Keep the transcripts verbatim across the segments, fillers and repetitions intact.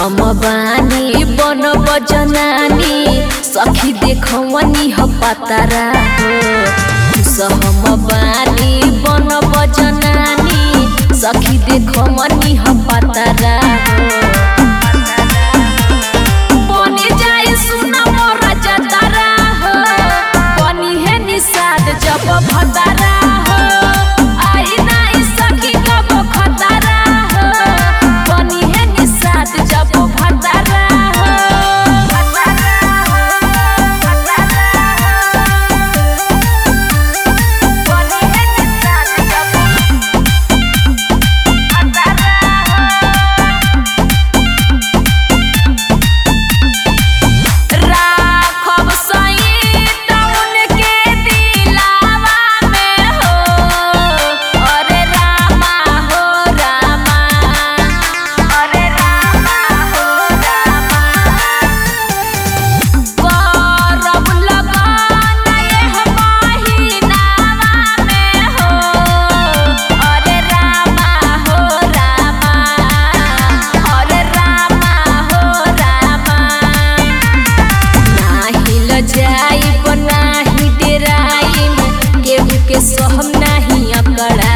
हम बानी बन बजनानी सखी देखवनी ह पतारा हो हम बानी बन बजनानी सखी देखवनी ह पतारा हो बने जाए सुना मोरा जतारा हो बनी है निषाद जब भतारा हो आई नाई सखी कब खतारा हो बनी है निषाद जब भतारा हो बनी है निषाद जब भतारा राखब सईत उनके दिलावा में हो अरे रामा हो रामा अरे रामा हो रामा करब लगन एह महीनावा में हो अरे रामा हो रामा अरे रामा हो रामा नाही लजाइब नाही डेराइब केहू के सहम नाही अकड़ा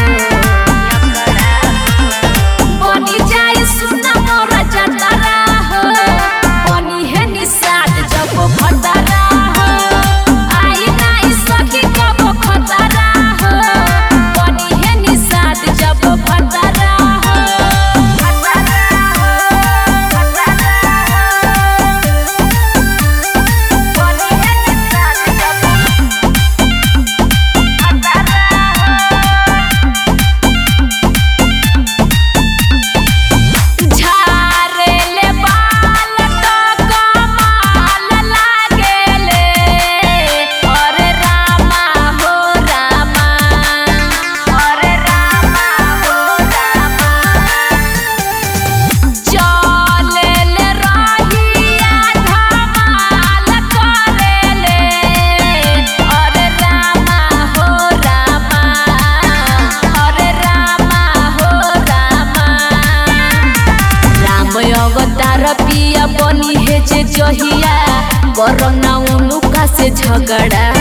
हो बनी जाए सुना मोरा जतारा हो बनी है निषाद जब भतारा हो आई नाई सखी कब खतारा हो बनी है निषाद जब भतारा हो भतारा हो भतारा बनी है निषाद जब भतारा झारेले बाल तो कमाल लागेले अरे रामा हो रामा अरे रामा हो रामा चलेले रहिया धमाल करेले अरे रामा हो रामा अरे रामा हो रामा राम अवतार पिया बनी है जे जहिया करना उनुका से झगड़ा